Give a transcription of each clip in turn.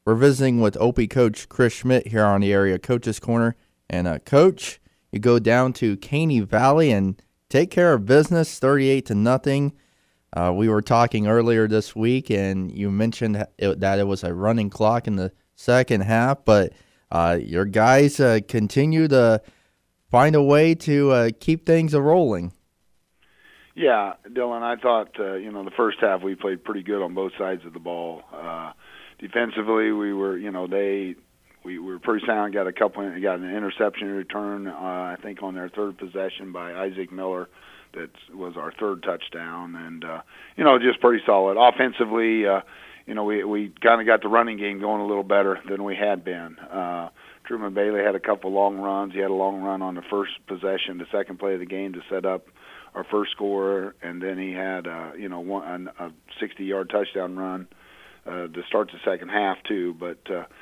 We're visiting with OP coach Chris Schmidt here on the Area Coaches Corner. And Coach, you go down to Caney Valley and take care of business, 38-0. We were talking earlier this week, and you mentioned that it was a running clock in the second half, but your guys continue to find a way to keep things rolling. Yeah, Dylan, I thought, the first half we played pretty good on both sides of the ball. Defensively, we were, we were pretty sound. Got an interception return, I think, on their third possession by Isaac Miller. That was our third touchdown, and just pretty solid. Offensively, we kind of got the running game going a little better than we had been. Truman Bailey had a couple long runs. He had a long run on the first possession, the second play of the game, to set up our first score, and then he had a 60-yard touchdown run to start the second half too. But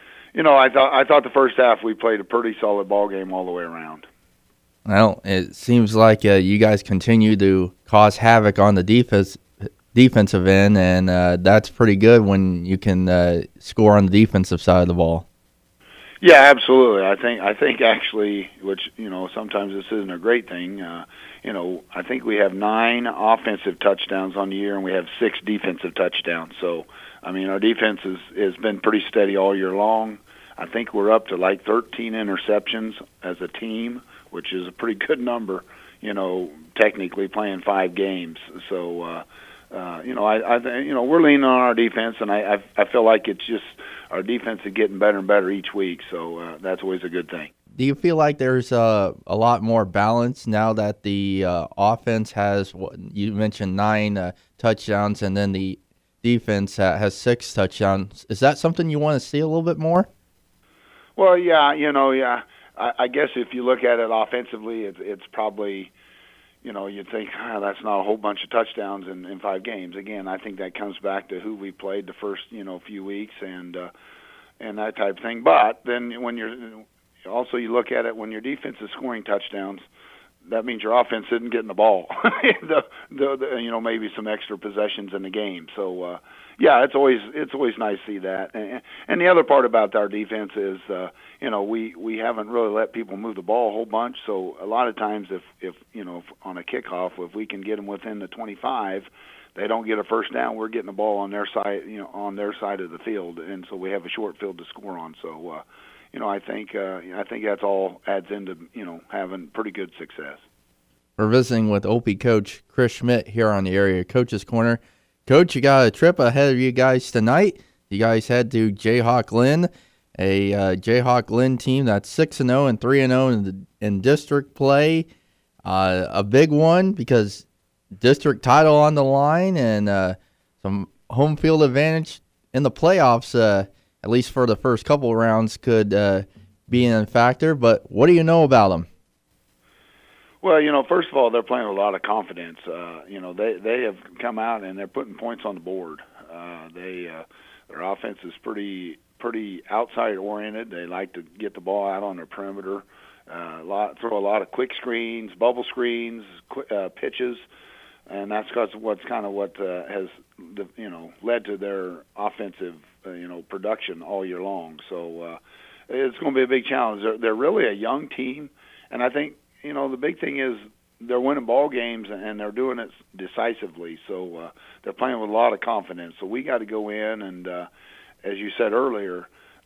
I thought the first half we played a pretty solid ball game all the way around. Well, it seems like you guys continue to cause havoc on the defensive end, and that's pretty good when you can score on the defensive side of the ball. Yeah, absolutely. I think actually, which sometimes this isn't a great thing. I think we have 9 offensive touchdowns on the year, and we have 6 defensive touchdowns. So, our defense has been pretty steady all year long. I think we're up to like 13 interceptions as a team, which is a pretty good number, technically playing 5 games. So, we're leaning on our defense, and I feel like it's just our defense is getting better and better each week. So that's always a good thing. Do you feel like there's a lot more balance now that the offense has, you mentioned 9 touchdowns, and then the defense has 6 touchdowns? Is that something you want to see a little bit more? Well, yeah, I guess if you look at it offensively, it's probably, you'd think that's not a whole bunch of touchdowns in 5 games. Again, I think that comes back to who we played the first few weeks and that type of thing. But then when you look at it, when your defense is scoring touchdowns, that means your offense isn't getting the ball. Maybe some extra possessions in the game. So it's always nice to see that. And the other part about our defense is we haven't really let people move the ball a whole bunch. So a lot of times if on a kickoff, if we can get them within the 25, they don't get a first down. We're getting the ball on their side, on their side of the field, and so we have a short field to score on. So I think that's all adds into having pretty good success. We're visiting with OP coach Chris Schmidt here on the Area Coaches Corner. Coach, you got a trip ahead of you guys tonight. You guys head to Jayhawk Lynn, a Jayhawk Lynn team that's 6-0 and 3-0 in district play. A big one because district title on the line and some home field advantage in the playoffs, at least for the first couple rounds, could be a factor. But what do you know about them? Well, first of all, they're playing with a lot of confidence. They have come out and they're putting points on the board. Their offense is pretty outside oriented. They like to get the ball out on their perimeter, throw a lot of quick screens, bubble screens, pitches, and that's what has led to their offensive production all year long. So it's going to be a big challenge. They're really a young team, and I think the big thing is they're winning ball games and they're doing it decisively. So they're playing with a lot of confidence. So we got to go in and, as you said earlier,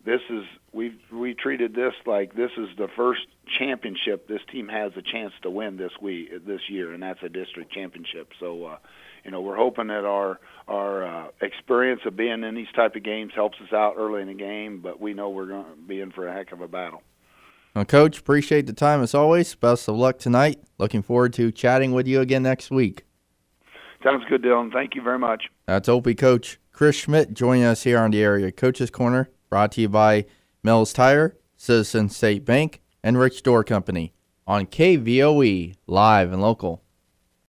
we treated this like this is the first championship this team has a chance to win this year, and that's a district championship. So we're hoping that our experience of being in these type of games helps us out early in the game, but we know we're going to be in for a heck of a battle. Well, Coach, appreciate the time as always. Best of luck tonight. Looking forward to chatting with you again next week. Sounds good, Dylan. Thank you very much. That's OP coach Chris Schmidt joining us here on the Area Coaches Corner, brought to you by Mills Tire, Citizen State Bank, and Rich Door Company on KVOE, live and local.